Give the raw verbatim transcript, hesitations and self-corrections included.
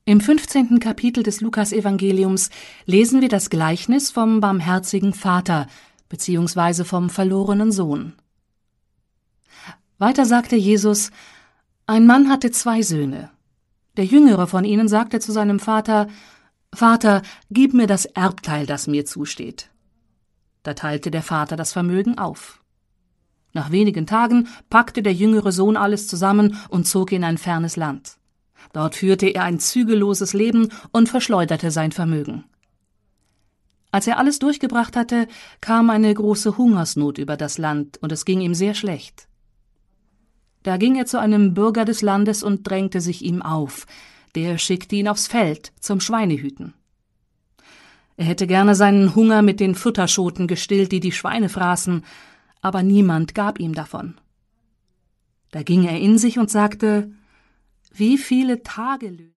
Im fünfzehnten Kapitel des Lukasevangeliums lesen wir das Gleichnis vom barmherzigen Vater bzw. vom verlorenen Sohn. Weiter sagte Jesus: Ein Mann hatte zwei Söhne. Der jüngere von ihnen sagte zu seinem Vater: »Vater, gib mir das Erbteil, das mir zusteht.« Da teilte der Vater das Vermögen auf. Nach wenigen Tagen packte der jüngere Sohn alles zusammen und zog in ein fernes Land. Dort führte er ein zügelloses Leben und verschleuderte sein Vermögen. Als er alles durchgebracht hatte, kam eine große Hungersnot über das Land, und es ging ihm sehr schlecht. Da ging er zu einem Bürger des Landes und drängte sich ihm auf. Der schickte ihn aufs Feld zum Schweinehüten. Er hätte gerne seinen Hunger mit den Futterschoten gestillt, die die Schweine fraßen, aber niemand gab ihm davon. Da ging er in sich und sagte: Wie viele Tagelöhne